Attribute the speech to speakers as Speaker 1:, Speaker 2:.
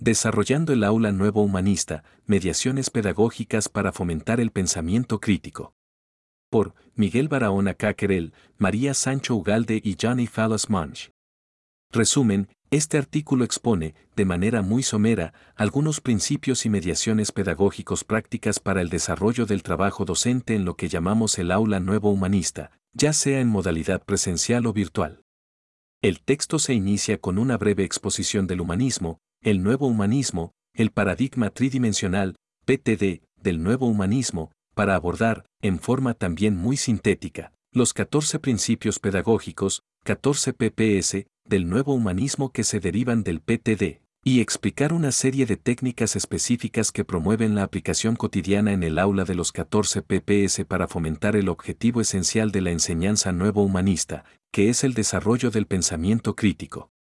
Speaker 1: Desarrollando el aula nuevo humanista, mediaciones pedagógicas para fomentar el pensamiento crítico. Por Miguel Barahona Caquerel, María Sancho Ugalde y Johnny Fallas Munch. Resumen, este artículo expone, de manera muy somera, algunos principios y mediaciones pedagógicos prácticas para el desarrollo del trabajo docente en lo que llamamos el aula nuevo humanista, ya sea en modalidad presencial o virtual. El texto se inicia con una breve exposición del humanismo, el nuevo humanismo, el paradigma tridimensional, PTD, del nuevo humanismo, para abordar, en forma también muy sintética, los 14 principios pedagógicos, 14 PPS, del nuevo humanismo que se derivan del PTD, y explicar una serie de técnicas específicas que promueven la aplicación cotidiana en el aula de los 14 PPS para fomentar el objetivo esencial de la enseñanza nuevo humanista, que es el desarrollo del pensamiento crítico.